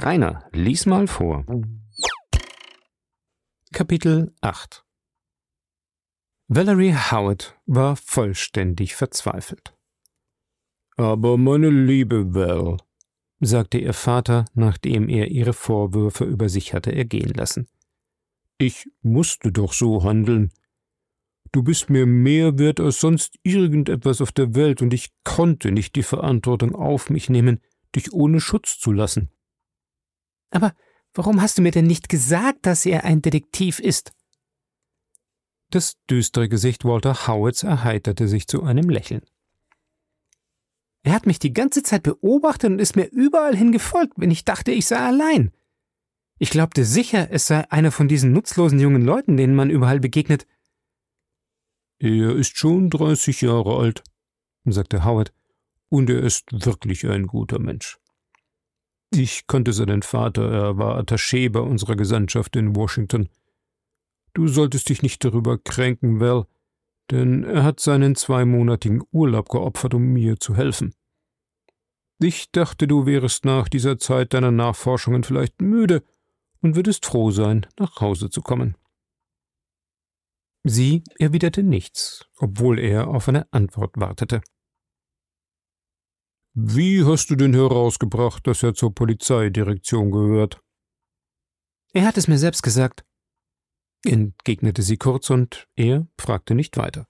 Rainer, lies mal vor. Kapitel 8 Valerie Howard war vollständig verzweifelt. »Aber meine liebe Val«, sagte ihr Vater, nachdem er ihre Vorwürfe über sich hatte ergehen lassen. »Ich musste doch so handeln. Du bist mir mehr wert als sonst irgendetwas auf der Welt, und ich konnte nicht die Verantwortung auf mich nehmen, dich ohne Schutz zu lassen.« »Aber warum hast du mir denn nicht gesagt, dass er ein Detektiv ist?« Das düstere Gesicht Walter Howards erheiterte sich zu einem Lächeln. »Er hat mich die ganze Zeit beobachtet und ist mir überall hin gefolgt, wenn ich dachte, ich sei allein. Ich glaubte sicher, es sei einer von diesen nutzlosen jungen Leuten, denen man überall begegnet.« »Er ist schon 30 Jahre alt«, sagte Howard, »und er ist wirklich ein guter Mensch. Ich kannte seinen Vater, er war Attaché bei unserer Gesandtschaft in Washington. Du solltest dich nicht darüber kränken, Val, denn er hat seinen 2-monatigen Urlaub geopfert, um mir zu helfen. Ich dachte, du wärest nach dieser Zeit deiner Nachforschungen vielleicht müde und würdest froh sein, nach Hause zu kommen.« Sie erwiderte nichts, obwohl er auf eine Antwort wartete. »Wie hast du denn herausgebracht, dass er zur Polizeidirektion gehört?« »Er hat es mir selbst gesagt«, entgegnete sie kurz, und er fragte nicht weiter.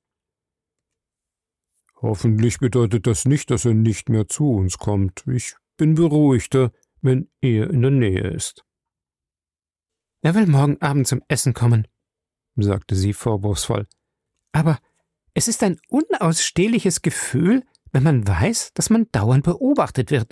»Hoffentlich bedeutet das nicht, dass er nicht mehr zu uns kommt. Ich bin beruhigter, wenn er in der Nähe ist.« »Er will morgen Abend zum Essen kommen«, sagte sie vorwurfsvoll. »Aber es ist ein unausstehliches Gefühl, wenn man weiß, dass man dauernd beobachtet wird.«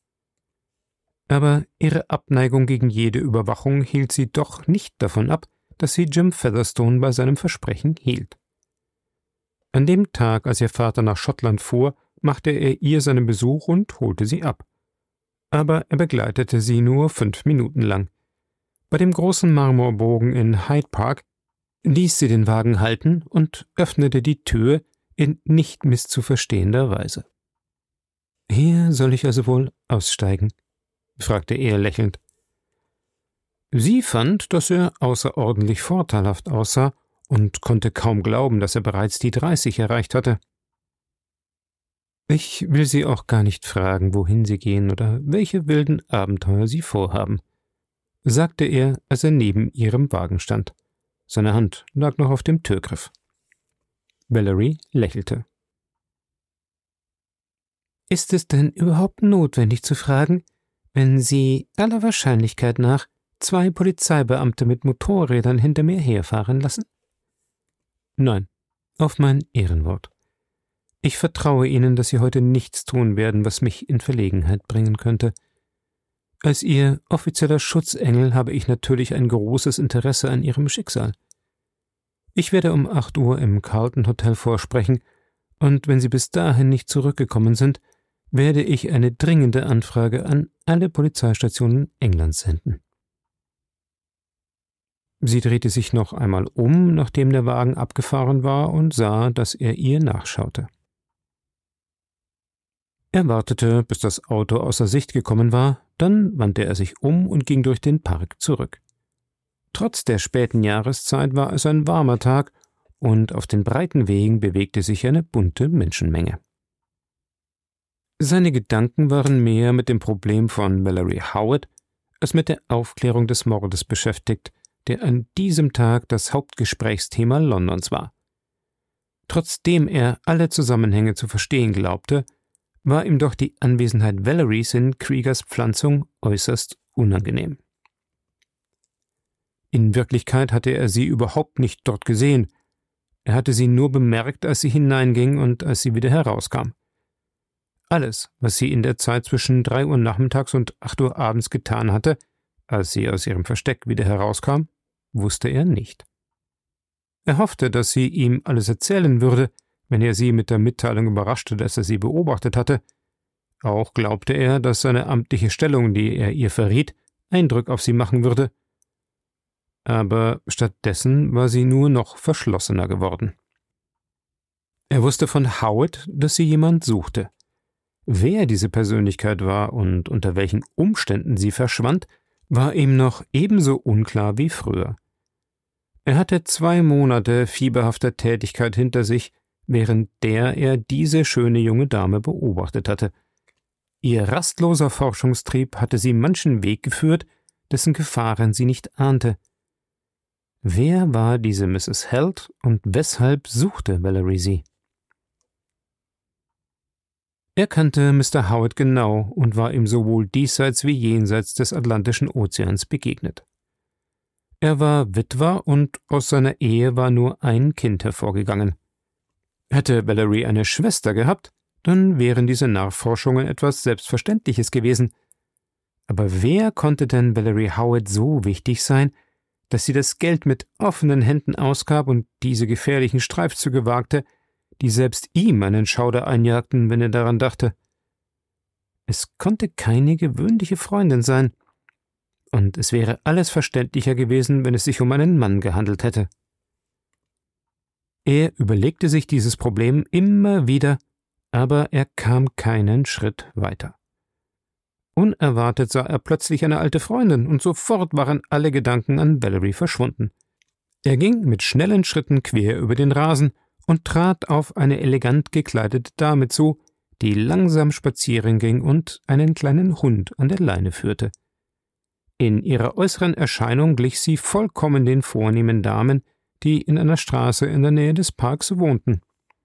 Aber ihre Abneigung gegen jede Überwachung hielt sie doch nicht davon ab, dass sie Jim Featherstone bei seinem Versprechen hielt. An dem Tag, als ihr Vater nach Schottland fuhr, machte er ihr seinen Besuch und holte sie ab. Aber er begleitete sie nur 5 Minuten lang. Bei dem großen Marmorbogen in Hyde Park ließ sie den Wagen halten und öffnete die Tür in nicht misszuverstehender Weise. »Hier soll ich also wohl aussteigen?« fragte er lächelnd. Sie fand, dass er außerordentlich vorteilhaft aussah und konnte kaum glauben, dass er bereits die 30 erreicht hatte. »Ich will Sie auch gar nicht fragen, wohin Sie gehen oder welche wilden Abenteuer Sie vorhaben«, sagte er, als er neben ihrem Wagen stand. Seine Hand lag noch auf dem Türgriff. Valerie lächelte. »Ist es denn überhaupt notwendig zu fragen, wenn Sie aller Wahrscheinlichkeit nach 2 Polizeibeamte mit Motorrädern hinter mir herfahren lassen?« »Nein, auf mein Ehrenwort. Ich vertraue Ihnen, dass Sie heute nichts tun werden, was mich in Verlegenheit bringen könnte. Als Ihr offizieller Schutzengel habe ich natürlich ein großes Interesse an Ihrem Schicksal. Ich werde um 8 Uhr im Carlton Hotel vorsprechen, und wenn Sie bis dahin nicht zurückgekommen sind, werde ich eine dringende Anfrage an alle Polizeistationen Englands senden.« Sie drehte sich noch einmal um, nachdem der Wagen abgefahren war, und sah, dass er ihr nachschaute. Er wartete, bis das Auto außer Sicht gekommen war, dann wandte er sich um und ging durch den Park zurück. Trotz der späten Jahreszeit war es ein warmer Tag, und auf den breiten Wegen bewegte sich eine bunte Menschenmenge. Seine Gedanken waren mehr mit dem Problem von Valerie Howard als mit der Aufklärung des Mordes beschäftigt, der an diesem Tag das Hauptgesprächsthema Londons war. Trotzdem er alle Zusammenhänge zu verstehen glaubte, war ihm doch die Anwesenheit Valeries in Kriegers Pflanzung äußerst unangenehm. In Wirklichkeit hatte er sie überhaupt nicht dort gesehen. Er hatte sie nur bemerkt, als sie hineinging und als sie wieder herauskam. Alles, was sie in der Zeit zwischen 3 Uhr nachmittags und 8 Uhr abends getan hatte, als sie aus ihrem Versteck wieder herauskam, wusste er nicht. Er hoffte, dass sie ihm alles erzählen würde, wenn er sie mit der Mitteilung überraschte, dass er sie beobachtet hatte. Auch glaubte er, dass seine amtliche Stellung, die er ihr verriet, Eindruck auf sie machen würde. Aber stattdessen war sie nur noch verschlossener geworden. Er wusste von Howard, dass sie jemand suchte. Wer diese Persönlichkeit war und unter welchen Umständen sie verschwand, war ihm noch ebenso unklar wie früher. Er hatte 2 Monate fieberhafter Tätigkeit hinter sich, während der er diese schöne junge Dame beobachtet hatte. Ihr rastloser Forschungstrieb hatte sie manchen Weg geführt, dessen Gefahren sie nicht ahnte. Wer war diese Mrs. Held und weshalb suchte Valerie sie? Er kannte Mr. Howard genau und war ihm sowohl diesseits wie jenseits des Atlantischen Ozeans begegnet. Er war Witwer und aus seiner Ehe war nur ein Kind hervorgegangen. Hätte Valerie eine Schwester gehabt, dann wären diese Nachforschungen etwas Selbstverständliches gewesen. Aber wer konnte denn Valerie Howard so wichtig sein, dass sie das Geld mit offenen Händen ausgab und diese gefährlichen Streifzüge wagte, die selbst ihm einen Schauder einjagten, wenn er daran dachte? Es konnte keine gewöhnliche Freundin sein, und es wäre alles verständlicher gewesen, wenn es sich um einen Mann gehandelt hätte. Er überlegte sich dieses Problem immer wieder, aber er kam keinen Schritt weiter. Unerwartet sah er plötzlich eine alte Freundin, und sofort waren alle Gedanken an Valerie verschwunden. Er ging mit schnellen Schritten quer über den Rasen und trat auf eine elegant gekleidete Dame zu, die langsam spazieren ging und einen kleinen Hund an der Leine führte. In ihrer äußeren Erscheinung glich sie vollkommen den vornehmen Damen, die in einer Straße in der Nähe des Parks wohnten.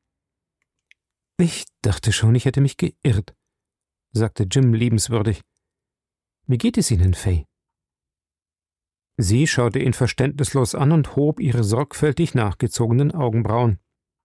»Ich dachte schon, ich hätte mich geirrt«, sagte Jim liebenswürdig. »Wie geht es Ihnen, Fay?« Sie schaute ihn verständnislos an und hob ihre sorgfältig nachgezogenen Augenbrauen.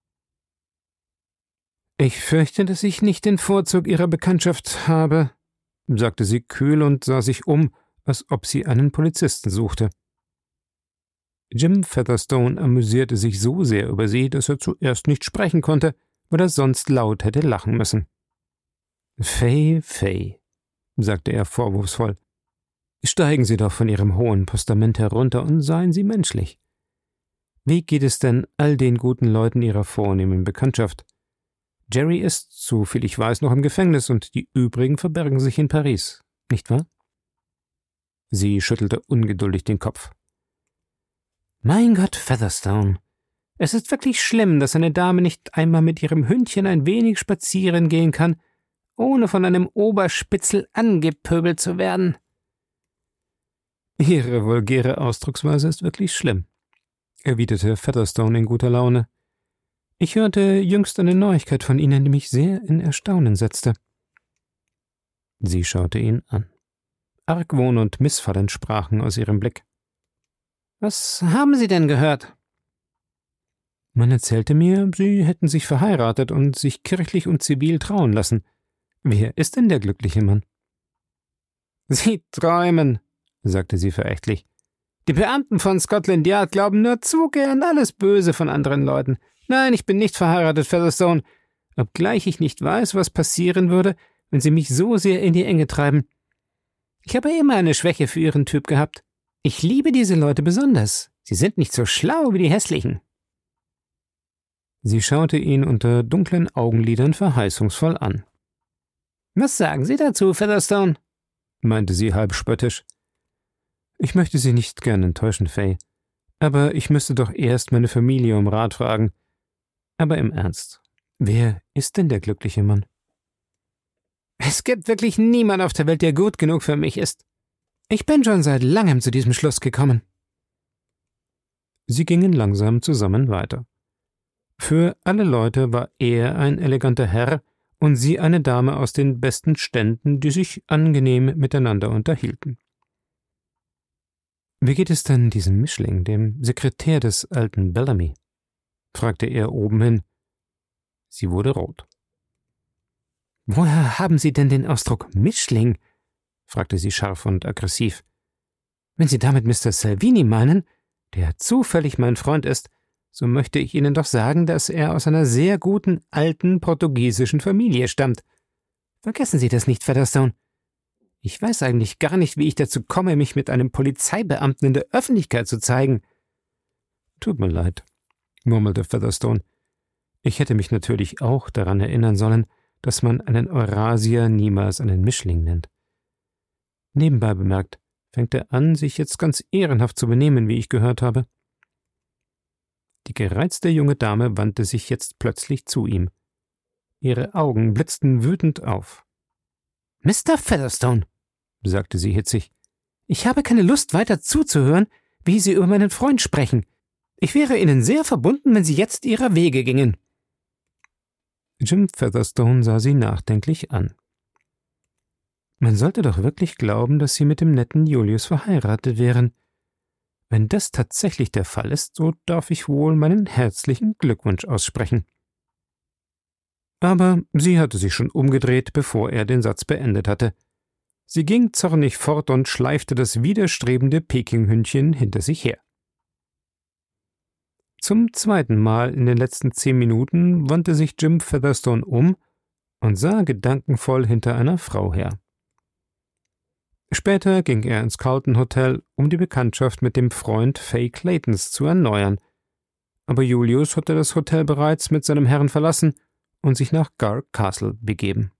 »Ich fürchte, dass ich nicht den Vorzug Ihrer Bekanntschaft habe«, sagte sie kühl und sah sich um, als ob sie einen Polizisten suchte. Jim Featherstone amüsierte sich so sehr über sie, dass er zuerst nicht sprechen konnte, weil er sonst laut hätte lachen müssen. »Fay, Fay«, sagte er vorwurfsvoll, »steigen Sie doch von Ihrem hohen Postament herunter und seien Sie menschlich. Wie geht es denn all den guten Leuten Ihrer vornehmen Bekanntschaft? Jerry ist, soviel ich weiß, noch im Gefängnis und die übrigen verbergen sich in Paris, nicht wahr?« Sie schüttelte ungeduldig den Kopf. »Mein Gott, Featherstone, es ist wirklich schlimm, dass eine Dame nicht einmal mit ihrem Hündchen ein wenig spazieren gehen kann, ohne von einem Oberspitzel angepöbelt zu werden.« »Ihre vulgäre Ausdrucksweise ist wirklich schlimm«, erwiderte Featherstone in guter Laune. »Ich hörte jüngst eine Neuigkeit von Ihnen, die mich sehr in Erstaunen setzte.« Sie schaute ihn an. Argwohn und Missfallen sprachen aus ihrem Blick. »Was haben Sie denn gehört?« »Man erzählte mir, Sie hätten sich verheiratet und sich kirchlich und zivil trauen lassen. Wer ist denn der glückliche Mann?« »Sie träumen«, sagte sie verächtlich. »Die Beamten von Scotland Yard glauben nur zu gern alles Böse von anderen Leuten. Nein, ich bin nicht verheiratet, Featherstone, obgleich ich nicht weiß, was passieren würde, wenn Sie mich so sehr in die Enge treiben. Ich habe immer eine Schwäche für Ihren Typ gehabt. Ich liebe diese Leute besonders. Sie sind nicht so schlau wie die hässlichen.« Sie schaute ihn unter dunklen Augenlidern verheißungsvoll an. »Was sagen Sie dazu, Featherstone?« meinte sie halb spöttisch. »Ich möchte Sie nicht gern enttäuschen, Fay, aber ich müsste doch erst meine Familie um Rat fragen. Aber im Ernst, wer ist denn der glückliche Mann?« »Es gibt wirklich niemand auf der Welt, der gut genug für mich ist. Ich bin schon seit langem zu diesem Schluss gekommen.« Sie gingen langsam zusammen weiter. Für alle Leute war er ein eleganter Herr und sie eine Dame aus den besten Ständen, die sich angenehm miteinander unterhielten. »Wie geht es denn diesem Mischling, dem Sekretär des alten Bellamy?« fragte er obenhin. Sie wurde rot. »Woher haben Sie denn den Ausdruck Mischling?« fragte sie scharf und aggressiv. »Wenn Sie damit Mr. Salvini meinen, der zufällig mein Freund ist, so möchte ich Ihnen doch sagen, dass er aus einer sehr guten, alten portugiesischen Familie stammt. Vergessen Sie das nicht, Featherstone. Ich weiß eigentlich gar nicht, wie ich dazu komme, mich mit einem Polizeibeamten in der Öffentlichkeit zu zeigen.« »Tut mir leid«, murmelte Featherstone. »Ich hätte mich natürlich auch daran erinnern sollen, dass man einen Eurasier niemals einen Mischling nennt. Nebenbei bemerkt, fängt er an, sich jetzt ganz ehrenhaft zu benehmen, wie ich gehört habe. Die gereizte junge Dame wandte sich jetzt plötzlich zu ihm. Ihre Augen blitzten wütend auf. »Mr. Featherstone«, sagte sie hitzig, »ich habe keine Lust, weiter zuzuhören, wie Sie über meinen Freund sprechen. Ich wäre Ihnen sehr verbunden, wenn Sie jetzt Ihrer Wege gingen.« Jim Featherstone sah sie nachdenklich an. Man sollte doch wirklich glauben, dass Sie mit dem netten Julius verheiratet wären. Wenn das tatsächlich der Fall ist, so darf ich wohl meinen herzlichen Glückwunsch aussprechen. Aber sie hatte sich schon umgedreht, bevor er den Satz beendet hatte. Sie ging zornig fort und schleifte das widerstrebende Pekinghündchen hinter sich her. Zum zweiten Mal in den letzten 10 Minuten wandte sich Jim Featherstone um und sah gedankenvoll hinter einer Frau her. Später ging er ins Carlton Hotel, um die Bekanntschaft mit dem Freund Fay Claytons zu erneuern. Aber Julius hatte das Hotel bereits mit seinem Herrn verlassen und sich nach Gar Castle begeben.